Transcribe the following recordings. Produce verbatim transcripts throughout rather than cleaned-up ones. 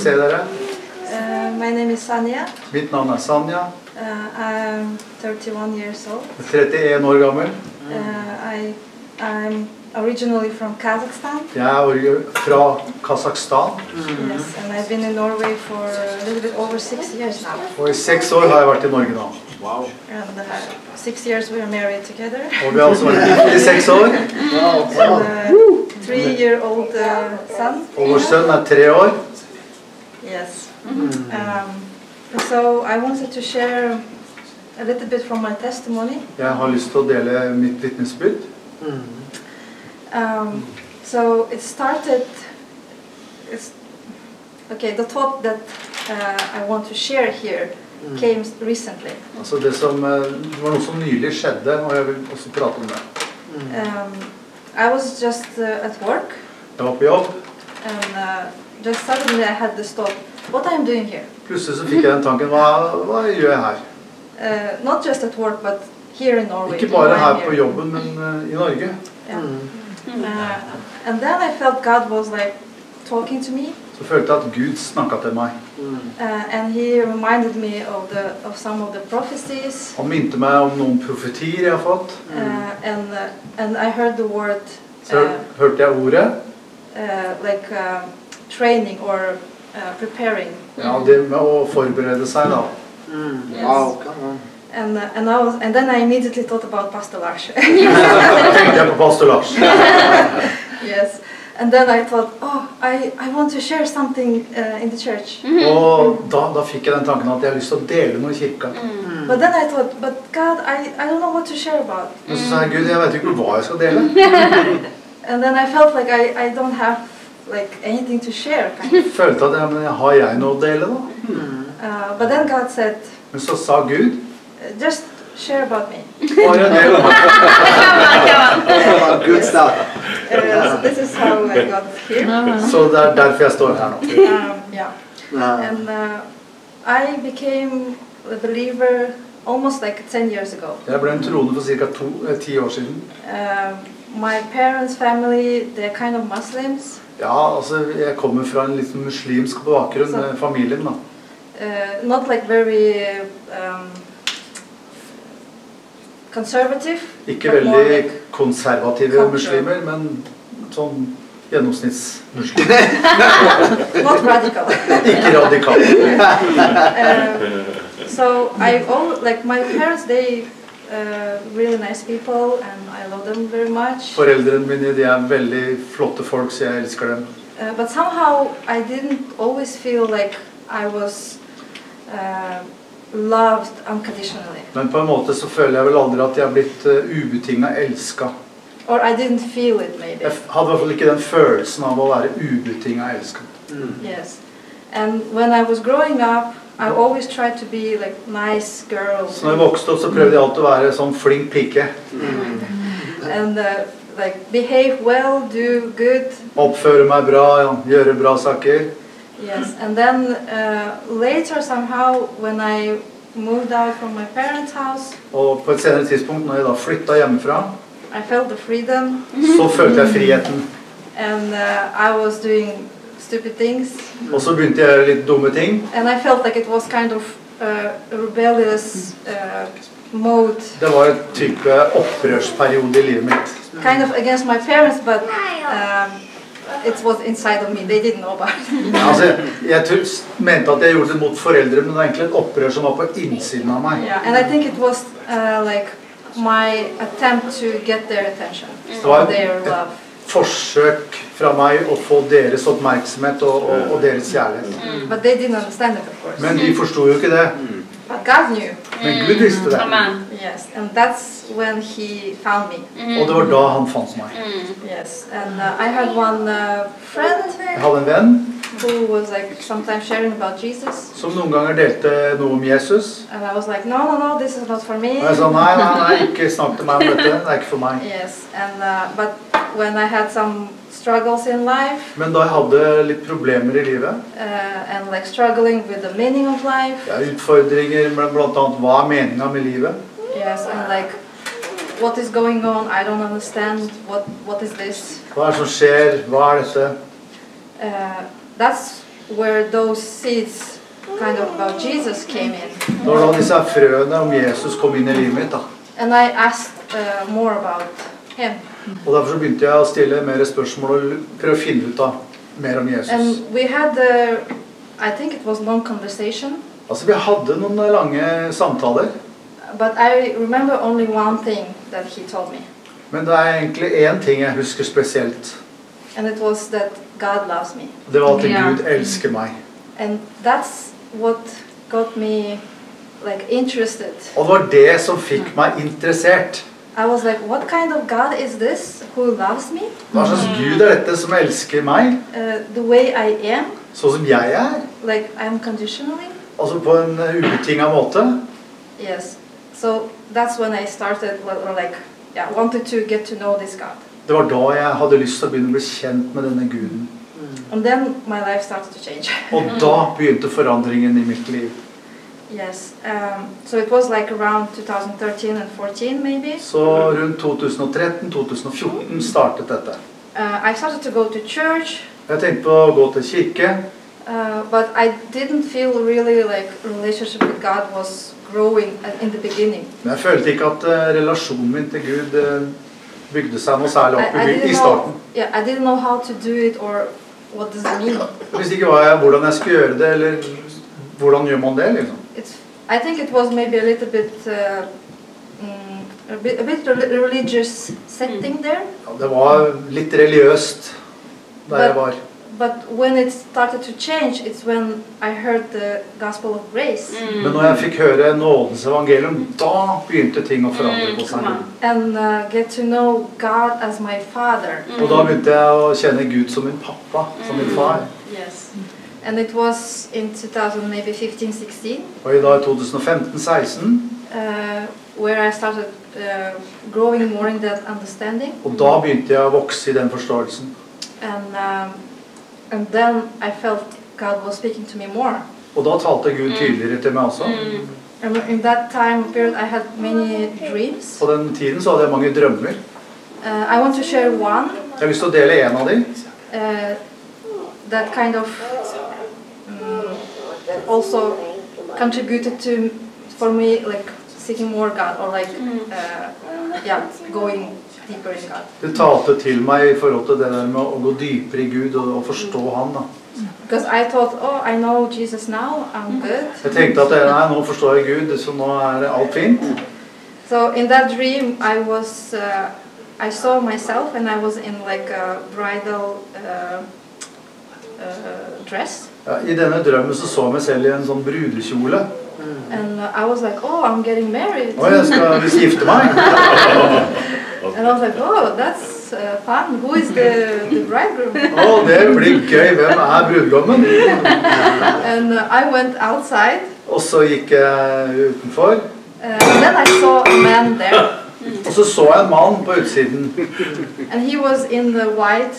se dere. Uh, my name is Sanya. Mitt navn er Sanya. Uh, I'm thirty-one years old. trettien år gammel. Uh, I, I'm originally from Kazakhstan. Jeg er fra Kazakhstan. Mm. Yes, and I've been in Norway for a little bit over six years now. Og i seks år har jeg vært i Norge nå. Wow. And uh, six years we are married together. Og vi har også vært gift i seks år. Wow. And a three-year-old uh, son. Og vår sønn er tre år. Yes. Mm. Um, so I wanted to share a little bit from my testimony. Jeg har lyst til å dele mitt vitnesbyrd. Mm. Um, so it started. It's okay. The thought that uh, I want to share here mm. came recently. Altså det som det var noe som nylig skjedde, og jeg vil også prate om det. Mm. Um, I was just uh, at work. Jeg var på jobb. And uh, just suddenly I had this thought. What I'm doing here? Plutselig så fikk jeg den tanken. Hva, hva gjør jeg her? Uh, not just at work, but here in Norway. Ikke bare her på jobben, men uh, i Norge. Yeah. Mm. Uh, and then I felt God was like talking to me. Så følte jeg at Gud snakket til meg. Uh, and he reminded me of the of some of the prophecies. Han minte meg om noen profetier jeg har fått. Uh, and uh, and I heard the word. Uh, Så hørte jeg ordet. Uh, like uh, training or uh, preparing. Ja, det med å forberede seg da. Mm. Yes. Wow, come on. And uh, and I was and then I immediately thought about Pastor Lars. Tenkte jeg på Pastor Lars. Yes. And then I thought, oh, I, I want to share something uh, in the church. Mm-hmm. Og da, da fikk jeg den tanken at jeg har lyst til å dele noe i kirka. Mm. But then I thought, but God, I, I don't know what to share about. Men så sa jeg, Gud, jeg vet ikke hva jeg skal dele. And then I felt like I, I don't have like anything to share. Kind of. Følte at ja, men har jeg noe å dele da? Mm. Uh, but then God said, men så sa Gud, just share about me. Bare del om meg. Good stuff. Uh, so this is how I got here. Så det er derfor jeg står her nå. Um, yeah. And uh, I became a believer almost like ten years ago. Jeg ble en troende for cirka to, eh, ti år siden. Uh, my parents' family, they're kind of Muslims. Ja, altså jeg kommer fra en litt muslimsk bakgrunn so, med familien da. Uh, not like very um, conservative. Ikke veldig like konservative muslimer, men sånn gjennomsnittsmuslimer. Not radical. Ikke radikal. uh, so I all like my parents, they uh, really nice people and I love them very much. Foreldrene mine, de er veldig flotte folk, så jeg elsker dem. Uh, but somehow I didn't always feel like I was uh, loved unconditionally. Men på en måte så føler jeg vel aldri at jeg har blitt uh, ubetinget elsket. Or I didn't feel it maybe. Jeg hadde i hvert fall ikke den følelsen av å være ubetinget elsket. Mm. Yes. And when I was growing up, I always tried to be like nice girl. Så når jeg vokste opp så prøvde jeg alltid å være sånn flink pike. Mm. And uh, like behave well, do good. Oppføre meg bra, ja, gjøre bra saker. Yes, and then uh, later somehow when I moved out from my parents' house. Og på et senere tidspunkt når jeg da flyttet hjemmefra, I felt the freedom. Så følte jeg friheten. And uh, I was doing stupid things. Og så begynte jeg å gjøre litt dumme ting. And I felt like it was kind of uh, a rebellious uh, mode. Det var en type opprørsperiode i livet mitt. Kind of against my parents, but um, it was inside of me. They didn't know about it. Altså, jeg mente at jeg gjorde det mot foreldre, men det var egentlig et opprør som var på innsiden av meg. Yeah, and I think it was uh, like my attempt to get their attention, det var their love. Et forsøk fra meg å få deres oppmerksomhet og, og, og deres kjærlighet. Mm. But they didn't understand it, of course. Men de forstod jo ikke det. But God knew. Men Gud visste det. Amen. Yes, and that's when He found me. Mm. Og det var da han fant meg. Mm. Yes, and uh, I had one uh, friend. Jeg hadde en venn who was like sometimes sharing about Jesus. Som noen ganger delte noe om Jesus. And I was like, no, no, no, this is not for me. Og jeg sa, nei, nei, nei, ikke snakk til meg om dette, det er ikke for meg. Yes, and uh, but when I had some struggles in life. Men da jeg hadde litt problemer i livet. Uh, and like struggling with the meaning of life. Ja, utfordringer, blant annet, hva er meningen med livet? Yes, and like, what is going on? I don't understand. What what is this? Hva er det som skjer? Hva er dette? Uh, that's where those seeds kind of about Jesus came in. Det var da disse frøene om Jesus kom inn i livet mitt. Da. And I asked uh, more about him. Og derfor så begynte jeg å stille mer spørsmål og prøve å finne ut av mer om Jesus. And we had, uh, I think it was long conversation. Altså, vi hadde noen lange samtaler. But I remember only one thing that he told me. Men det er egentlig én ting jeg husker spesielt. And it was that God loves me. Det var at Ja. Gud elsker meg. And that's what got me like interested. Og det var det som fikk meg interessert. I was like, what kind of God is this who loves me? Hva slags Gud er dette som elsker meg, Uh, the way I am, sånn som jeg er? like unconditionally? Altså på en ubetinget måte. Yes. So that's when I started, well, like, yeah, wanted to get to know this God. Det var da jeg hadde lyst til å begynne å bli kjent med denne Guden. And then my life started to change. Og da begynte forandringen i mitt liv. Yes. Um, so it was like around two thousand thirteen and fourteen maybe. Så rundt to tusen og tretten til to tusen og fjorten startet dette. Uh, I started to go to church, Jeg tenkte på å gå til kirke, uh, but I didn't feel really like relationship with God was growing at- in the beginning. men jeg følte ikke at eh, relasjonen min til Gud eh, bygde seg noe særlig I, opp I i, didn't i know, starten. yeah, I didn't know how to do it or what does it mean. Jeg visste ikke hva jeg, hvordan jeg skulle gjøre det, eller hvordan gjør man det, liksom. It's, I think it was maybe a little bit, uh, mm, a bit, a bit rel- religious setting there. Ja, det var litt religiøst der jeg var. But when it started to change, it's when I heard the gospel of grace. Men når jeg fikk høre nådens evangelium, da begynte ting å forandre på seg. And uh, get to know God as my father. Og da begynte jeg å kjenne Gud som min pappa, som min far. Yes. And it was in two thousand, maybe fifteen, sixteen, Og i dag to tusen og femten seksten, uh, where I started uh, growing more in that understanding. og da begynte jeg å vokse i den forståelsen. And, um, and then I felt God was speaking to me more. Og da talte Gud tydeligere til meg også. And in that time period, I had many dreams. På den tiden så hadde jeg mange drømmer. Uh, I want to share one Jeg har lyst til å dele en av dem. uh, that kind of um, also contributed to for me like seeking more God or like uh, yeah going deeper in God. Det talte til meg i forhold til det der med å gå dypere i Gud og, og forstå Han. Da. Because I thought, oh, I know Jesus now, I'm good. Jeg tenkte at nei, nå forstår jeg Gud, så nå er alt fint. So in that dream, I was, uh, I saw myself and I was in like a bridal uh, uh, dress. Ja, I denne drømmen så så jeg meg selv i en sånn brudekjole. And uh, I was like, oh, I'm getting married. Og jeg skal visst gifte meg. And I was like, oh, that's uh, fun. Who is the, the bridegroom? Å, det blir gøy. Hvem er brudgommen? And uh, I went outside. Og så gikk jeg utenfor. Uh, and then I saw a man there. Og så så jeg en mann på utsiden. And he was in the white,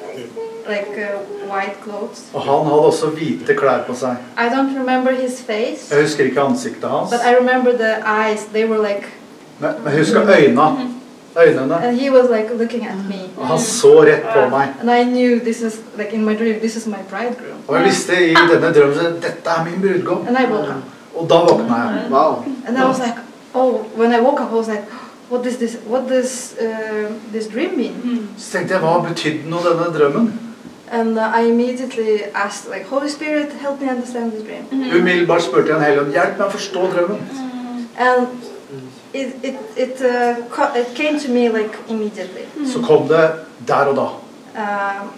like uh, white clothes. Og han hadde også hvite klær på seg. I don't remember his face, Jeg husker ikke ansiktet hans. but I remember the eyes. They were like, Men men jeg husker øynene. Øynene. and he was like looking at me. Og han så rett på meg. And I knew this is, like in my dream, this is my bridegroom. Og jeg visste i denne drømmen at dette er min brudgom. And I woke up. Og da våkna jeg. Wow. And I was like, oh, when I woke up, I was like, what does this, what does uh, this dream mean? Så tenkte jeg, hva betydde nå denne drømmen? And uh, I immediately asked, like, Holy Spirit, help me understand this dream. Umiddelbart spurte jeg en hellige, hjelp meg å forstå drømmen. And it, it, it, uh, co- it came to me like immediately. Så kom det der og da. Um,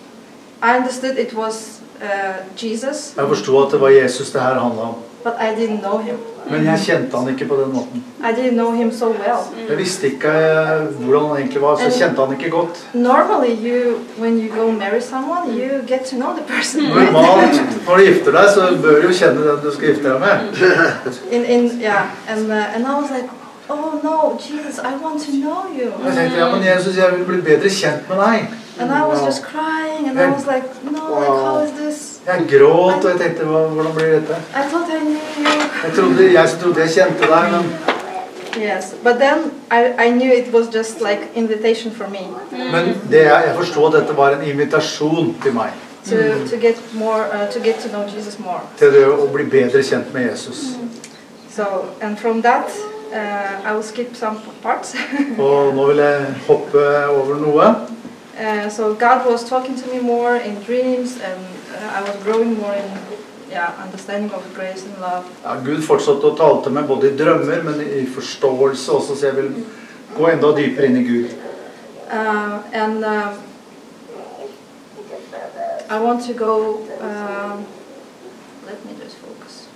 I understood it was uh, Jesus, Jeg forstod at det var Jesus det her handlet om. but I didn't know him. Men jeg kjente han ikke på den måten. I didn't know him so well. Jeg visste ikke eh, hvordan han egentlig var, så jeg kjente han ikke godt. Normally, you when you go marry someone, you get to know the person. Right? Normalt, når du gifter deg, så bør du jo kjenne den du skal gifte deg med. In in yeah, and uh, and I was like, oh no, Jesus, I want to know you. Og jeg tenkte, ja, men Jesus, jeg vil bli bedre kjent med deg. And I was just crying, and I was like, no, like how is this? Jeg gråt, og jeg tenkte, hva, hvordan blir dette? I thought I knew you. Jeg trodde, jeg som trodde jeg kjente deg, men, Yes, but then I I knew it was just like invitation for me. men det jeg, jeg forstod at dette var en invitasjon til meg. to, to get more, uh, to get to know Jesus more. Til det å bli bedre kjent med Jesus. So, and from that, uh, I will skip some parts. Og nå vil jeg hoppe over noe. Uh, so God was talking to me more in dreams, and uh, I was growing more in yeah, understanding of grace and love. Ja, Gud fortsatte å tale til meg både i drømmer, men i forståelse også, så jeg vil gå enda dypere inn i Gud. Uh, and uh, I want to go, uh, let me just focus.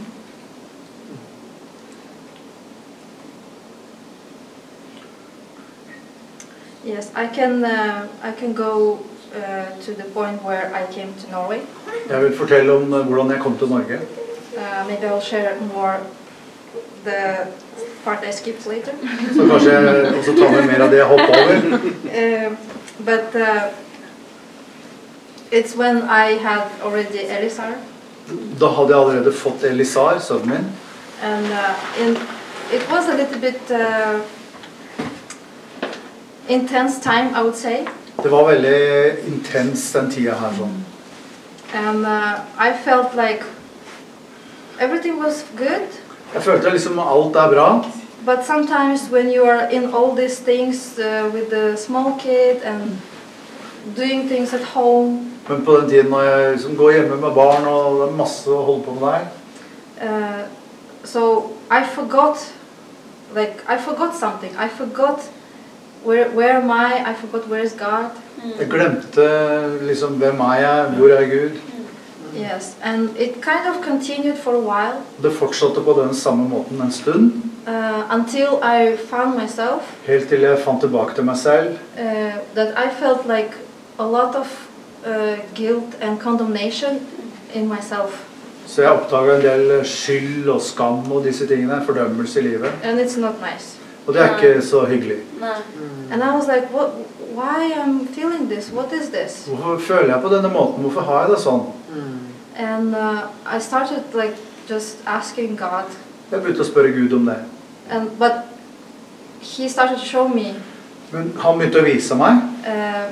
Yes, I can, uh, I can go uh, to the point where I came to Norway. Jeg vil fortelle om uh, hvordan jeg kom til Norge. Uh, maybe I'll share more the part I skipped later. Så kanskje jeg også tar med mer av det jeg hoppet over. uh, but uh, it's when I had already Elisar. Da hadde jeg allerede fått Elisar, sønnen min. And uh, in, it was a little bit uh, intense time, I would say. Det var veldig intens den tida her sånn. And uh, I felt like everything was good. Jeg følte liksom alt er bra. But sometimes when you are in all these things uh, with the small kid and doing things at home. Men på den tiden når jeg liksom går hjemme med barn og det er masse å holde på med der. Uh, so I forgot, like I forgot something. I forgot where where am I? I forgot where is God. Jeg glemte liksom hvem er jeg, hvor er Gud. Yes, and it kind of continued for a while. Det fortsatte på den samme måten en stund. Uh, until I found myself. Helt til jeg fant tilbake til meg selv. Uh, that I felt like a lot of uh, guilt and condemnation in myself. Så jeg oppdaget en del skyld og skam og disse tingene, fordømmelse i livet. And it's not nice. Og det er ikke så hyggelig. And I was like, what, why I'm feeling this? What is this? Hvorfor føler jeg på denne måten? Hvorfor har jeg det sånn? And uh, I started like just asking God. Jeg begynte å spørre Gud om det. And but he started to show me. Men han begynte å vise meg. Uh,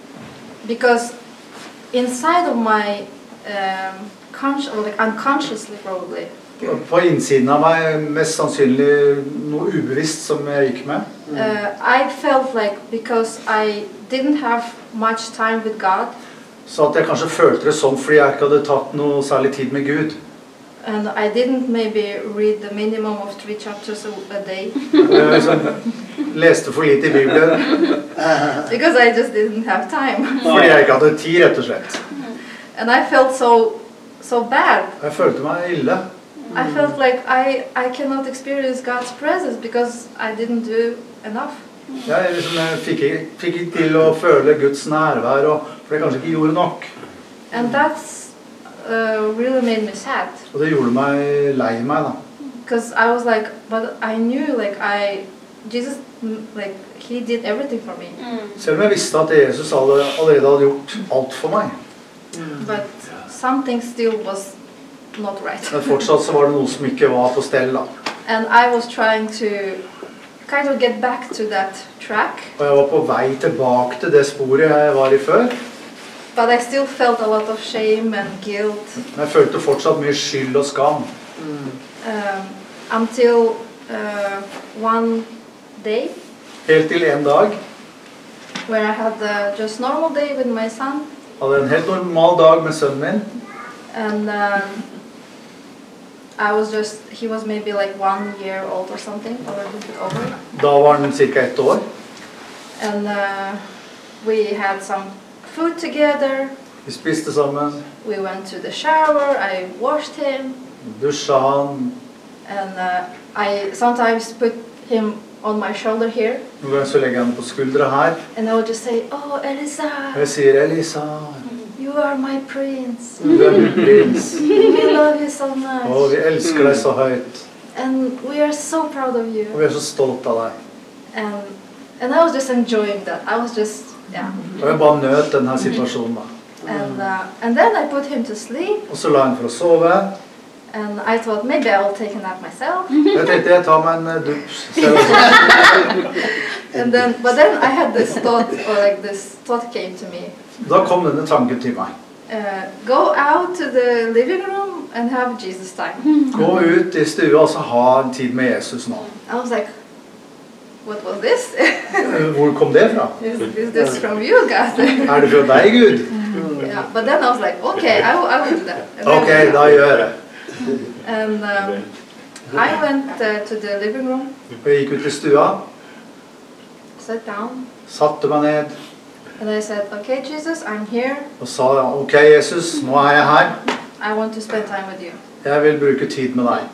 because inside of my um, conscious, or like unconsciously probably. På innsiden av meg, mest sannsynlig noe ubevisst som jeg gikk med. Uh, I felt like because I didn't have much time with God. Så at jeg kanskje følte det sånn fordi jeg ikke hadde tatt noe særlig tid med Gud. And I didn't maybe read the minimum of three chapters a, a day. Jeg liksom leste for lite i Bibelen. Because I just didn't have time. Fordi jeg ikke hadde tid, rett og slett. And I felt so, so bad. Jeg følte meg ille. I felt like I, I cannot experience God's presence because I didn't do enough. Jeg, liksom, jeg fikk, ikke, fikk ikke til å føle Guds nærvær, og, for jeg kanskje ikke gjorde nok. And that's uh, really made me sad. Og det gjorde meg lei meg da. Because I was like, but I knew like I, Jesus, like he did everything for me. Selv om jeg visste at Jesus allerede hadde gjort alt for meg. But something still was not right. Men fortsatt så var det noe som ikke var på stell da. And I was trying to kind of get back to that track. Og jeg var på vei tilbake til det sporet jeg var i før. But I still felt a lot of shame and guilt. Men jeg følte fortsatt mye skyld og skam. Um, until uh, one day. Helt til en dag. Where I had uh, just normal day with my son. Hadde en helt normal dag med sønnen min. And um, I was just, he was maybe like one year old or something, or a little bit over. Da var han cirka ett år. And uh, we had some food together. Vi spiste sammen. We went to the shower, I washed him. Dusja han. And uh, I sometimes put him on my shoulder here. Noen ganger så legger jeg han på skuldra her. And I would just say, oh, Elisa. Og jeg sier, Elisa. You are my prince. Du er min prins. We love you so much. Og vi elsker deg så høyt. And we are so proud of you. Og vi er så stolt av deg. And, and I was just enjoying that. I was just, yeah. Og jeg bare nøt denne situasjonen da. And, uh, and then I put him to sleep. Og så la han for å sove. And I thought maybe I will take a nap myself. Jeg tenkte jeg tar meg en dupp selv også. And then, but then I had this thought, or like this thought came to me. Da kom denne tanken til meg. uh, go out to the living room and have Jesus time. Gå ut i stua og så ha en tid med Jesus nå. I was like, what was this? Hvor kom det fra? is, is this from you, God? Er det fra deg, Gud? Yeah, but then I was like, okay, I will, I will do that. And then- Ok, da gjør jeg. And um, I went uh, to the living room, Og jeg gikk ut i stua, sat down, satte meg ned and I said, okay, Jesus, I'm here. og sa ok, Jesus, nå er jeg her. I want to spend time with you. Jeg vil bruke tid med deg.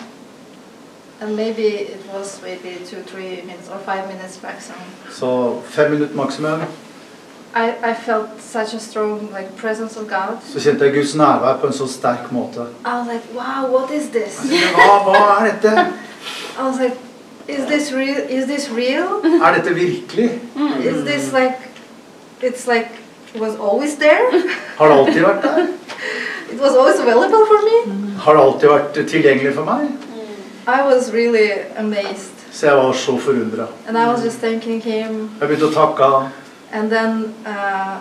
And maybe it was maybe two, three minutes or five minutes maximum. Så fem minutter maksimum. I, I felt such a strong like presence of God. Så kjente jeg Guds nærvær på en så sterk måte. I was like, wow, what is this? Hva, hva er dette? I was like, is this real? Is this real? Er dette virkelig? Is this like, it's like, it was always there? Har det alltid vært der? It was always available for me? Har det alltid vært tilgjengelig for meg? I was really amazed. Så jeg var så forundret. And I was just thanking him. Jeg begynte å takke han. And then uh,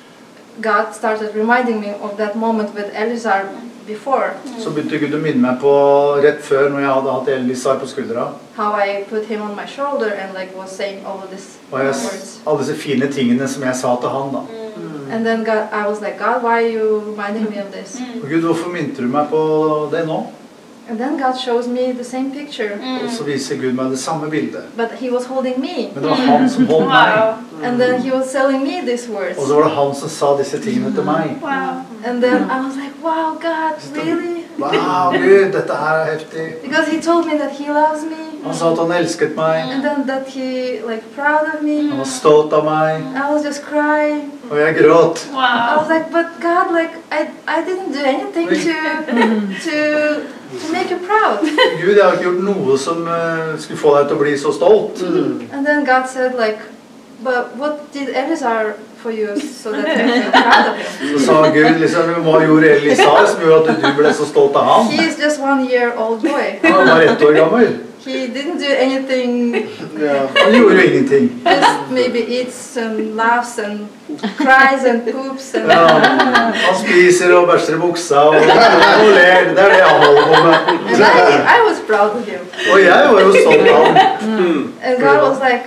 God started reminding me of that moment with Elizar before. Så begynte Gud å minne meg på rett før når jeg hadde hatt Elisar på skuldra. How I put him on my shoulder and like was saying all of these Og jeg, words. alle disse fine tingene som jeg sa til han da. And then God, I was like, God, why are you reminding me of this? Og Gud, hvorfor minte du meg på det nå? And then God shows me the same picture, Og så viser Gud meg det samme bildet. but he was holding me. Men det var han som holdt meg. And then he was telling me these words. Og så var det han som sa disse tingene til meg. Wow. And then I was like, wow, God, really? Wow, Gud, dette her er heftig. Because he told me that he loves me. Han sa at han elsket meg. And then that he like proud of me. Han var stolt av meg. I was just crying. Og jeg gråt. I Wow. was like, but God, like I, I didn't do anything to to to make you proud. Gud, jeg har ikke gjort noe som eh, skulle få deg til å bli så stolt. And then God said like, but what did Elizar for you so that you feel proud of him? Så sa Gud liksom, hva gjorde Elisar som gjorde at du ble så stolt av han? He is just one year old boy. Han var ett år gammel. He didn't do anything, Han gjorde jo ingenting. just maybe eats and laughs and cries and poops and Ja, han spiser og børster i buksa og, og ler. Det er det han holder på med. and I, I was proud of him. Og jeg var jo stolt av han. And God was like,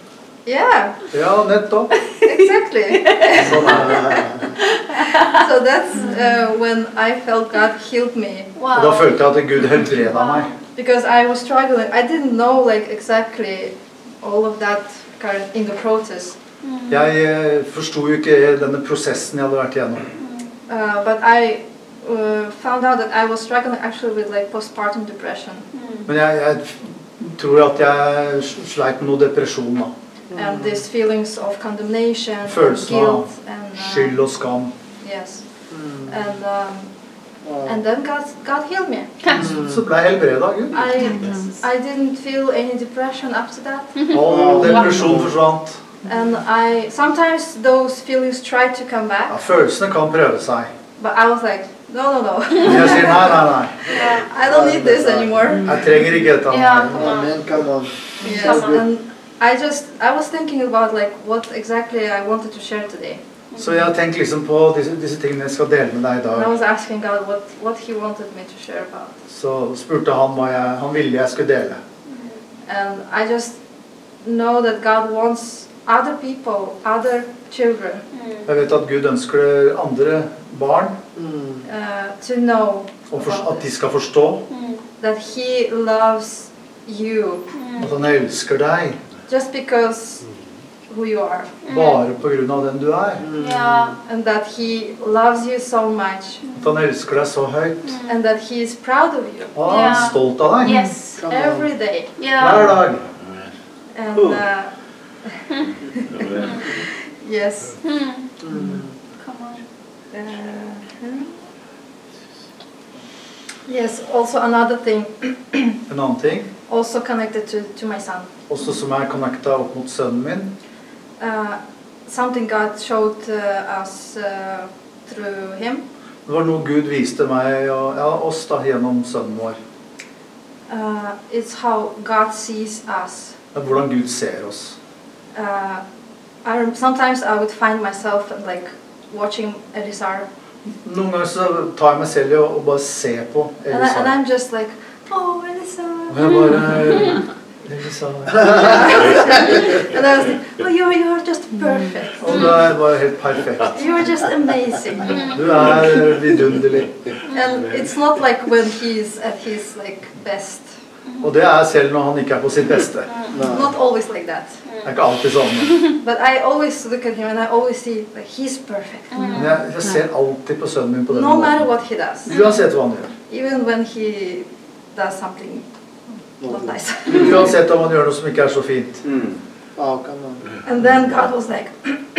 yeah, Ja, nettopp. exactly. Sånn er det. So that's uh, when I felt God healed me. Og da følte jeg at Gud helbreda meg. Because I was struggling. I didn't know like exactly all of that kind of in the process. Jeg eh, forsto jo ikke denne prosessen jeg hadde vært igjennom. Uh, but I uh, found out that I was struggling actually with like postpartum depression. Men jeg, jeg tror at jeg sleit med noe depresjon da. And these feelings of condemnation and Følelsen av guilt and uh, skyld og skam. yes. And um, and then God God healed me. Så ble jeg helbreda av Gud. I I didn't feel any depression up to that. Og depresjon forsvant. And I sometimes those feelings try to come Ja, back, følelsene kan prøve seg. but I was like, no, no, no. Men jeg sier nei, nei, nei. I don't need this anymore. Jeg trenger ikke dette. Yeah. Amen, come on. Yes, and I just I was thinking about like what exactly I wanted to share today. Så jeg har tenkt liksom på disse, disse tingene jeg skal dele med deg i And I dag. was asking God what what He wanted me to share about. Så spurte han hva jeg, han ville jeg skulle dele. And I just know that God wants other people, other children, Jeg vet at Gud ønsker andre barn uh, to know og for, about at de this. skal forstå That He loves you at han elsker deg just because who you are, bare på grunn av den du er. Yeah. and that He loves you so much, At han elsker deg så høyt. and that He is proud of you Og han er Ja. stolt av deg Yes. every day. hver Yeah. dag. And uh, yes. Mm. Come on. Uh, hmm. Yes, also another thing, En annen ting, also connected to, to my son. også som er connecta opp mot sønnen min. Uh, something God showed uh, us uh, through him. Det var noe Gud viste meg og ja, oss da gjennom sønnen vår. Uh, it's how God sees us. Det er hvordan Gud ser oss. Uh, I rem- sometimes I would find myself like watching Elisar, Noen ganger så tar jeg meg selv i å, å bare se på And, I, and Elisa. I'm just like, oh, Elisa. Og jeg bare Elisa. And I was like, oh, you're, you're just perfect. Og du er bare helt perfekt. You're just amazing. Du er vidunderlig. And it's not like when he's at his like best. Og det er selv når han ikke er på sitt beste. Not always like that. Det er ikke alltid sånn. But I always look at him and I always see like he's perfect. Men jeg, jeg ser alltid på sønnen min på den No matter måten. what he does. Uansett hva han gjør. Even when he does something not nice. Uansett om han gjør noe som ikke er så fint. And then God was like,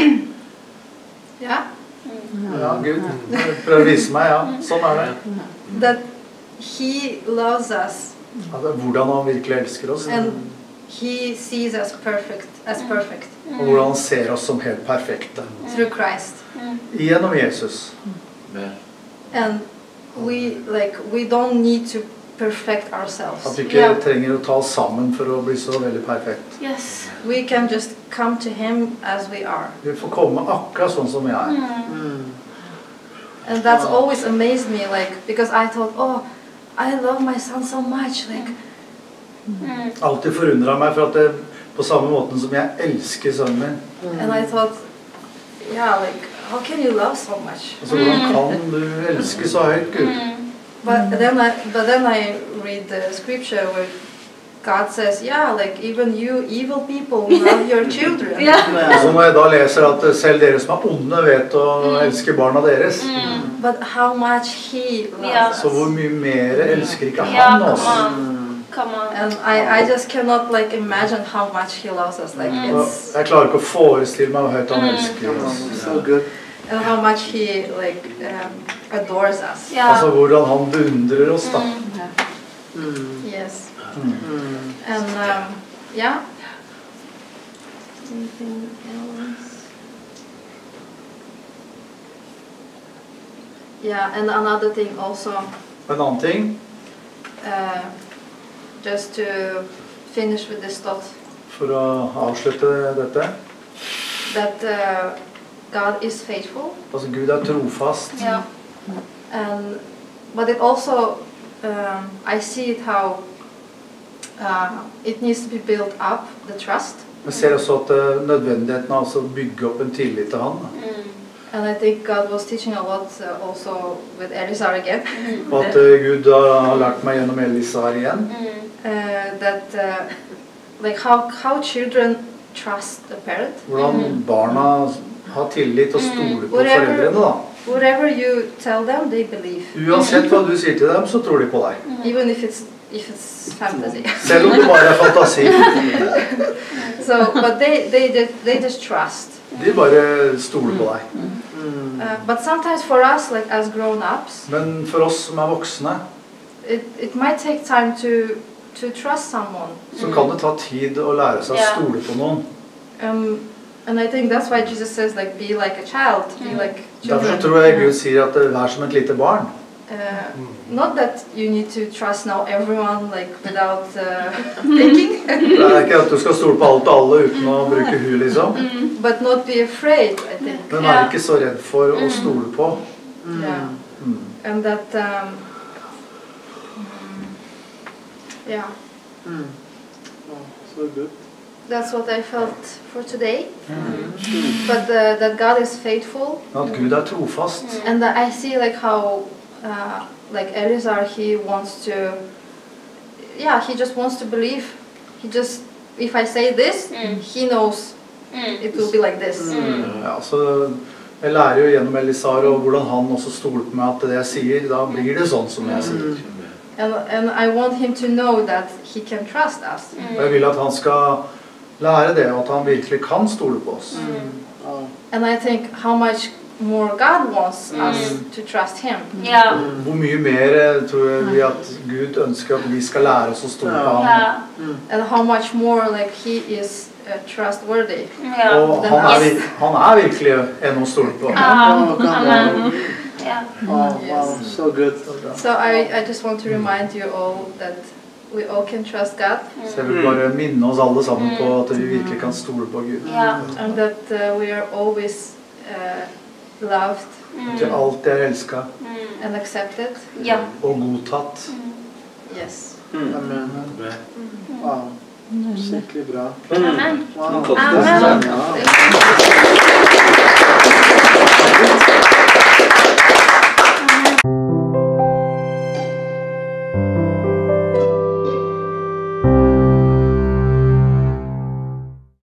yeah, Ja, Gud. Prøv å vise meg, ja. Sånn er det. that he loves us Ja, det er hvordan han virkelig elsker oss. and he sees us perfect as perfect Og hvordan han ser oss som helt perfekte. through Christ. Gjennom Jesus. And we like we don't need to perfect ourselves. At vi ikke trenger å ta oss sammen for å bli så veldig perfekt. Yes. We can just come to him as we are. Vi får komme akkurat sånn som vi er. And that's always amazed me, like, because I thought, oh, I love my son so much, like, Alltid forundret meg for at det, på samme måten som jeg elsker sønnen min. and I thought, yeah, like, how can you love so much? Altså, hvordan kan du elske så høyt, Gud? But then I, but then I read the scripture where God says, yeah, like, even you evil people love your children. Yeah. Så når jeg da leser at selv dere som er onde vet å elske barna deres, But how much he loves Yeah. us. så hvor mye mer elsker ikke Yeah, han come oss? on. Come on. And I, I just cannot, like, imagine how much he loves us. Like, Og it's, jeg klarer ikke å forestille meg hvor høyt han elsker oss. So good. and how much he, like, um, adores us. Yeah. Altså hvordan han beundrer oss da. Mm. Yes. Mm. Mm. And um, yeah. Anything else? Yeah, and another thing also, En annen ting, uh, just to finish with this thought, for å avslutte dette. that uh, God is faithful, Altså Gud er trofast. Yeah. and but it also um, I see it how uh, it needs to be built up, the trust. Jeg ser også at uh, nødvendigheten av å bygge opp en tillit til han. And I think God was teaching a lot uh, also with Elisar again. Og at uh, Gud har, har lært meg gjennom Elisar igjen. uh, that uh, like how, how children trust the parent. Hvordan barna har tillit og stoler på Whatever- foreldrene da. Whatever you tell them, they believe. Uansett hva du sier til dem, så tror de på deg. Even if it's if it's fantasy. Selv om det bare er fantasi. So, but they, they, just, they just trust. De bare stoler på deg. Mm. Uh, but sometimes for us, like as grown-ups, Men for oss som er voksne, it, it might take time to, to trust someone. så kan det ta tid å lære seg å Ja. stole på noen. Um, and I think that's why Jesus says, like, be like a child, be like Derfor så children. tror jeg Gud sier at det er som et lite barn. Uh, not that you need to trust now everyone, like, without uh, thinking. Det er ikke at du skal stole på alt og alle uten å bruke hu, liksom. But not be afraid, I think. Men er ikke så redd for å stole på. Yeah. Mm. And that, um, yeah, Mm. Oh, so good. that's what I felt for today. Mm. But uh, that God is faithful, At Gud er trofast. and that I see like how, uh, like Elizar, he wants to, yeah, he just wants to believe. He just, if I say this, Mm. he knows Mm. it will be like this. Ja, så jeg lærer jo gjennom Elisar og hvordan han også stoler på meg at det jeg sier, da blir det sånn som jeg sier. And, and I want him to know that he can trust us. Og jeg vil at han skal lære det, og at han virkelig kan stole på oss. Oh. And I think how much more God wants us to trust him. Yeah. Hvor mye mer tror jeg vi at Gud ønsker at vi skal lære oss å stole på ham. Yeah. And how much more like he is uh, trustworthy. Yeah. Og han er, vir- han er virkelig en å stole på. Um, Oh, come amen. on. Yeah. Oh, wow, so good. So I, I just want to remind you all that we all can trust God, Så jeg vil bare minne oss alle sammen på at vi virkelig kan stole på Gud. Yeah. and that uh, we are always uh, loved Til alt jeg elsket and accepted. Ja. og godtatt. Yes. Amen. Wow. Skikkelig bra. Amen. Wow. Amen. Ja. Thank you.